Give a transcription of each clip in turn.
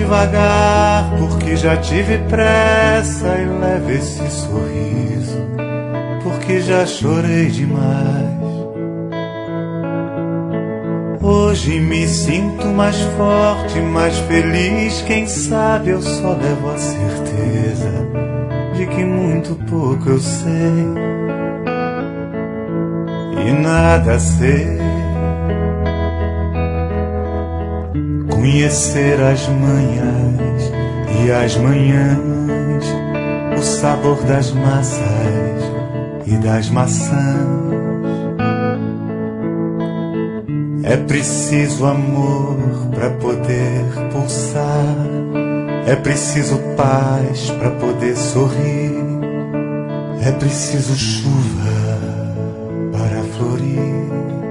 devagar, porque já tive pressa, e leve esse sorriso, porque já chorei demais. Hoje me sinto mais forte, mais feliz, quem sabe eu só levo a certeza de que muito pouco eu sei e nada sei. Conhecer as manhãs e as manhãs, o sabor das massas e das maçãs. É preciso amor para poder pulsar, é preciso paz para poder sorrir, é preciso chuva para florir.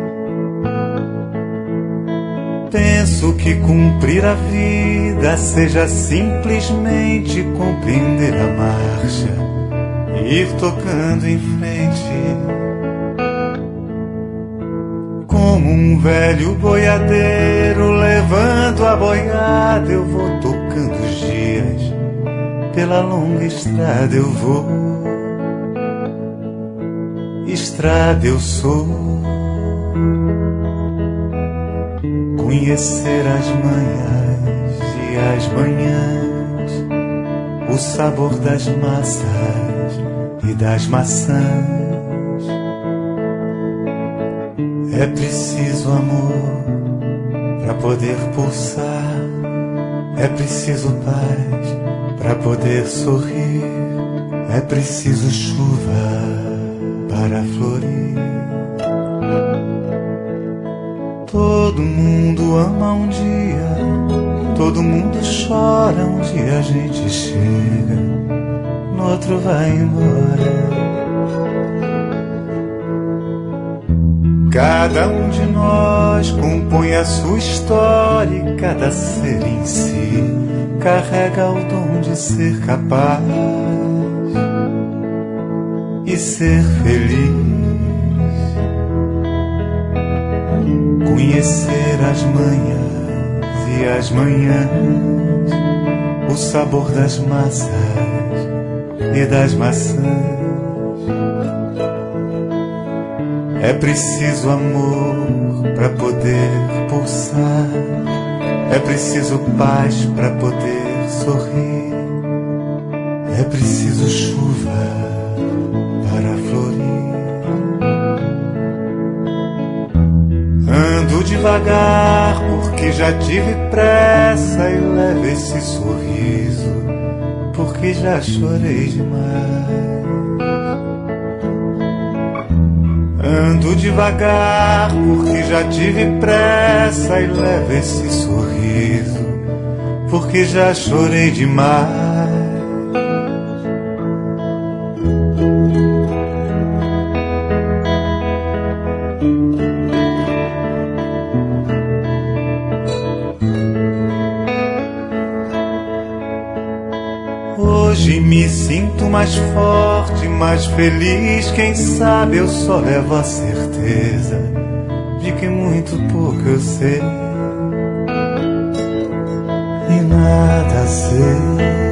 Penso que cumprir a vida seja simplesmente compreender a marcha e ir tocando em frente. Como um velho boiadeiro levando a boiada, eu vou tocando os dias, pela longa estrada eu vou. Estrada eu sou. Conhecer as manhãs e as manhãs, o sabor das massas e das maçãs. É preciso amor para poder pulsar, é preciso paz para poder sorrir, é preciso chuva para florir. Todo mundo ama um dia, todo mundo chora, um dia a gente chega, no outro vai embora. Cada um de nós compõe a sua história e cada ser em si carrega o dom de ser capaz e ser feliz. Conhecer as manhãs e as manhãs, o sabor das massas e das maçãs. É preciso amor para poder pulsar, é preciso paz para poder sorrir, é preciso chuva para florir. Ando devagar porque já tive pressa, e levo esse sorriso porque já chorei demais. Ando devagar porque já tive pressa, e levo esse sorriso porque já chorei demais. Hoje me sinto mais forte, mais feliz, quem sabe eu só levo a certeza de que muito pouco eu sei e nada sei.